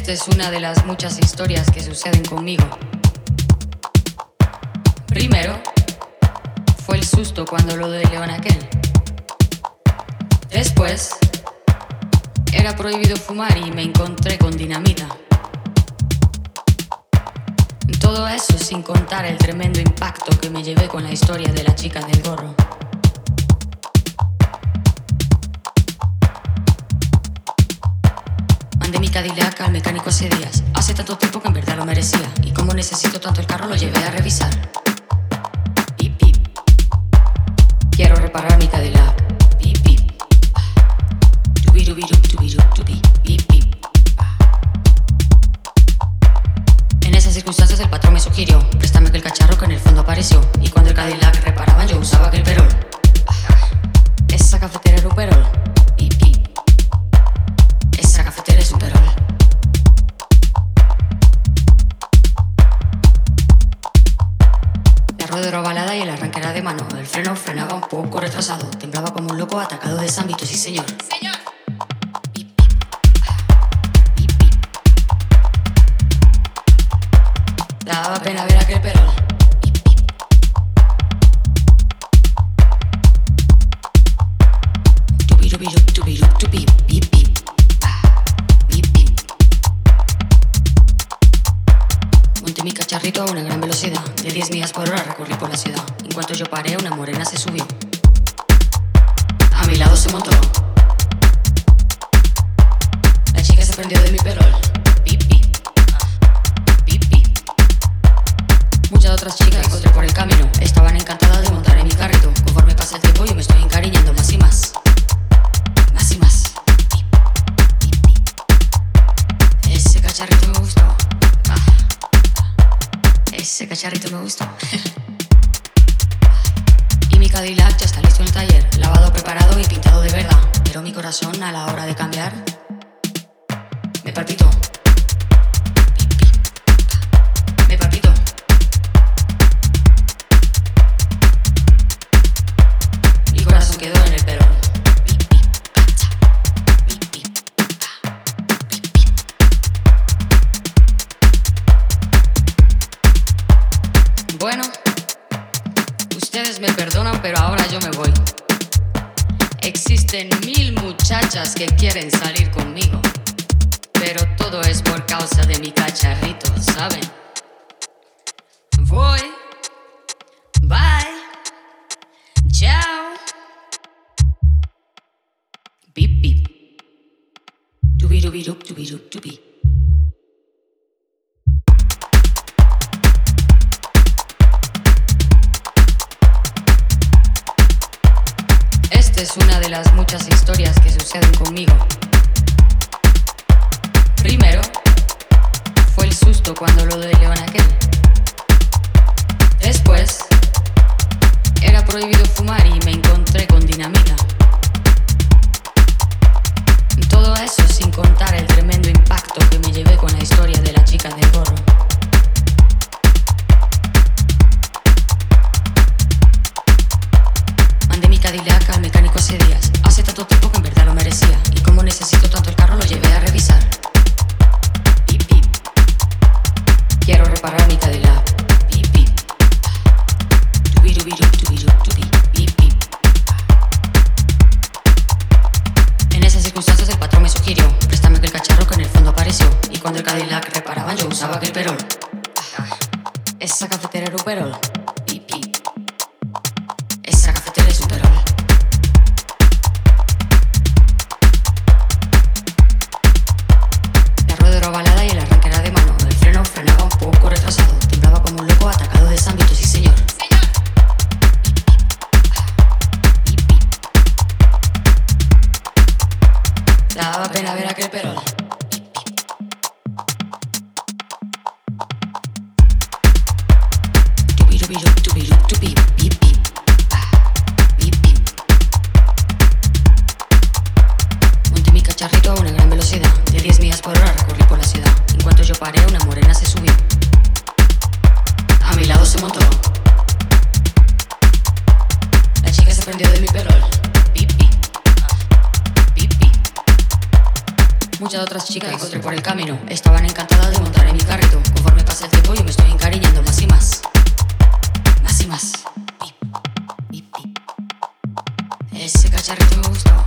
Esta es una de las muchas historias que suceden conmigo. Primero, fue el susto cuando lo de León aquel. Después, era prohibido fumar y me encontré con dinamita. Todo eso sin contar el tremendo impacto que me llevé con la historia de la chica del gorro. Mandé mi Cadillac al mecánico hace días. Hace tanto tiempo que en verdad lo merecía. Y como necesito tanto el carro, lo llevé a revisar. Pip, pip. Quiero reparar mi Cadillac. Pip, pip. Tubirubiru, tubiru, tubi. Pip, pip. En esas circunstancias el patrón me sugirió: préstame aquel cacharro que en el fondo apareció. Y cuando el Cadillac reparaban yo usaba aquel perol. Esa cafetera era un perol. Pip, pip. Esa cafetera es un perol. La rueda era ovalada y el arranque era de mano. El freno frenaba un poco retrasado. Temblaba como un loco atacado de zámbito, sí señor. ¡Señor! Pip, pip. Pip, pip. Daba pena ver aquel perol. Pip, pip. Tubirubiru, tubiru, tubi, pip, pip. Monté mi cacharrito a una gran velocidad. De 10 millas por hora recorrí por la ciudad. En cuanto yo paré, una morena se subió. A mi lado se montó. La chica se prendió de mi perol. Pip, pip. Pip, pip. Muchas otras chicas que encontré por el camino estaban encantadas de montar en mi carrito. Conforme pasa el tiempo yo me estoy encariñando más y más. Más y más. Pip, pip, pip. Ese cacharrito me gustó. Ese cacharrito me gustó. Y mi Cadillac ya está listo en el taller, lavado, preparado y pintado de verdad. Pero mi corazón a la hora de cambiar me palpitó. Me palpitó. Mi corazón quedó en el perón. Bueno, ustedes me perdonan, pero ahora yo me voy. Existen 1000 muchachas que quieren salir conmigo, pero todo es por causa de mi cacharrito, ¿saben? Voy, bye, chao. Bip, bip. Tubirubirup, tubirup, tubi. Esta es una de las muchas historias que suceden conmigo. Primero, fue el susto cuando lo de León aquel. Después, era prohibido fumar y me encontré con dinamita. Todo eso sin contar el tremendo impacto que me llevé con la historia de la chica del gorro. Mandé mi Cadillac al mecánico hace días. Hace tanto tiempo que en verdad lo merecía. Y como necesito tanto el carro, lo llevé a revisar. Pip, pip. Quiero reparar mi Cadillac. Pip, pip. Tubirubiru, tubiru, tubi. Pip, pip. En esas circunstancias el patrón me sugirió: préstame aquel cacharro que en el fondo apareció. Y cuando el Cadillac reparaban yo usaba aquel perol. Esa cafetera era un perol. Pip, pip. Esa cafetera es un perol. La rueda era ovalada y el arranque era de mano. El freno frenaba un poco retrasado. Temblaba como un loco atacado de zámbito, sí señor. ¡Señor! Pip, pip. Daba pena ver aquel perol. Tubirubiru, tubiru, tubi, pip, pip. Pip, pip. Monté mi cacharrito a una gran velocidad. De 10 millas por hora recorrí por la ciudad. En cuanto yo paré, una morena se subió. A mi lado se montó. La chica se prendió de mi perol. Pip, pip. Pip, pip. Muchas otras chicas que encontré por el camino estaban encantadas de montar en mi carrito. Conforme pasa el tiempo yo me estoy encariñando más y más. Más y más. Pip, pip, pip. Ese cacharrito me gustó.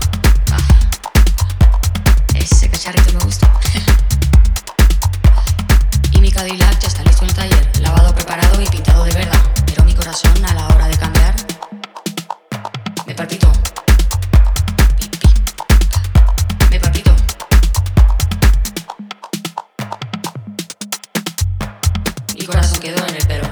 Ese cacharrito me gustó. Y mi Cadillac ya está listo en el taller, lavado, preparado y pintado de verdad. Pero mi corazón a la hora de cambiar me palpitó. Me palpitó. Mi corazón quedó en el perón.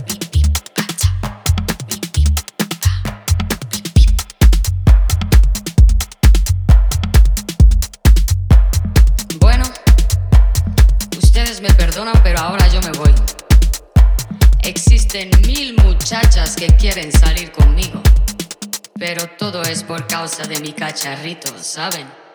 Bueno, ustedes me perdonan, pero ahora yo me voy. Existen 1000 muchachas que quieren salir conmigo, pero todo es por causa de mi cacharrito, ¿saben?